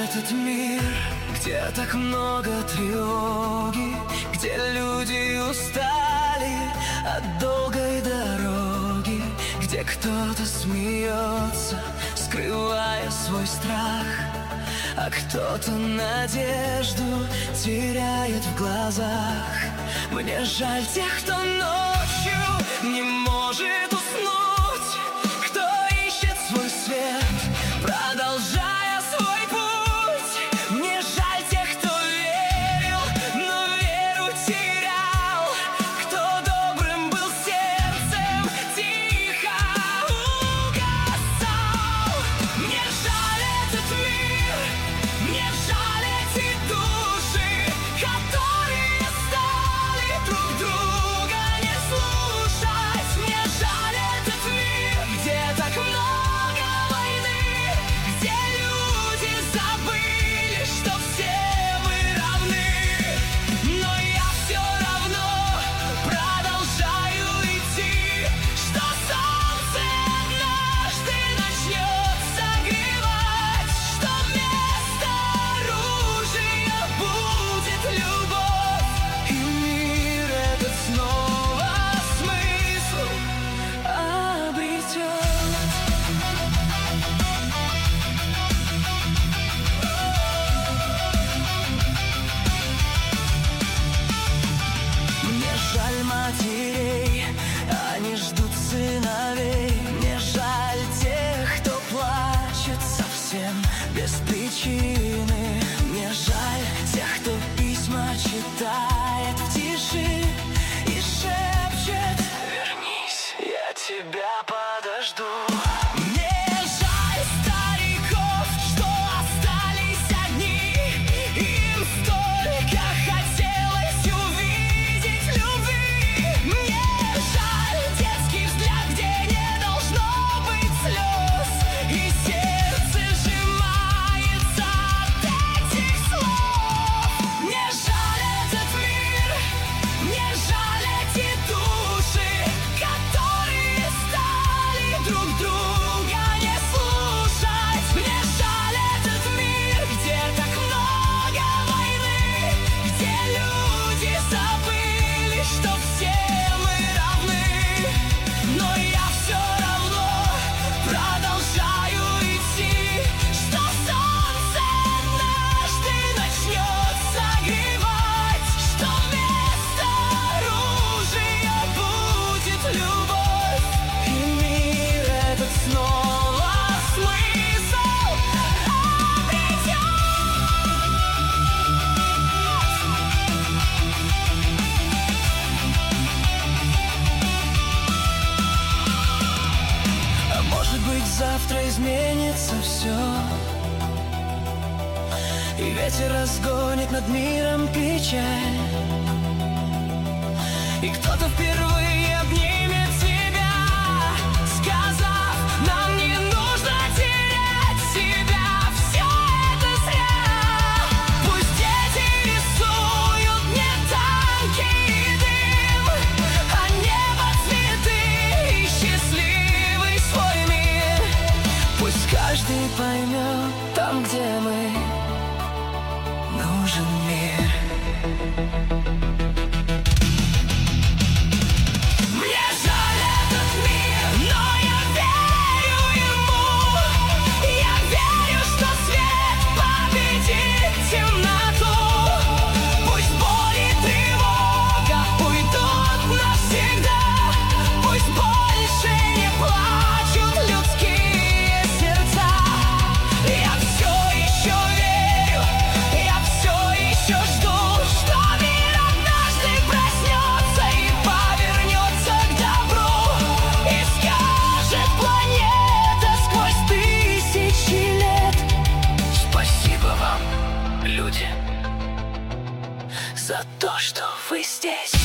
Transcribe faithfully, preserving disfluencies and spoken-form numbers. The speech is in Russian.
этот мир, где так много тревоги, где люди устали от долгой дороги, где кто-то смеется, скрывая свой страх, а кто-то надежду теряет в глазах. Мне жаль тех, кто ночью не может уснуть, кто ищет свой свет, продолжая свой путь. Мне жаль тех, кто верил, но веру терял, кто добрым был сердцем, тихо угасал. Мне жаль этот мир, мне жаль эти души, которые стали друг друга не слушать. Мне жаль этот мир, где так много войны, где люди забыли, что все мы равны. Но я все равно продолжаю идти, что солнце однажды начнет согревать, что вместо оружия будет любовь, и мир этот снова смысл обретет. Мне жаль матерей, они ждут сыновей. Мне жаль тех, кто плачет совсем без причины. Мне жаль тех, кто письма читает в тиши и шепчет: вернись, я тебя подожду. Мне жаль стариков, что остались одни, им столько хотелось увидеть любви. Мне жаль детский взгляд, где не должно быть слез, и сердце сжимается от этих слов. Мне жаль этот мир, мне жаль эти души, которые стали друг друга не слушать. Мне жаль этот мир, где так много войны, где люди забыли, что все мы равны. Но я все равно продолжаю идти, что солнце однажды начнет согревать, что вместо оружия будет любовь, и мир этот снова смысл обретет. А может быть, завтра изменится все, и ветер разгонит над миром печаль, и кто-то впервые обнимет тебя, сказав: нам не нужно терять себя, все это зря. Пусть дети рисуют не танки и дым, а небо, цветы и счастливый свой мир. Пусть каждый поймет, там, где мы, нужен мир. Мне жаль этот мир, но я верю ему. Я верю, что свет победит темноту. Пусть боль и тревога уйдут навсегда, пусть больше не плачут людские сердца. Я все еще верю, я все еще жду, что мир однажды проснется и повернется к добру, и скажет планета сквозь тысячи лет: спасибо вам, люди, за то, что вы здесь.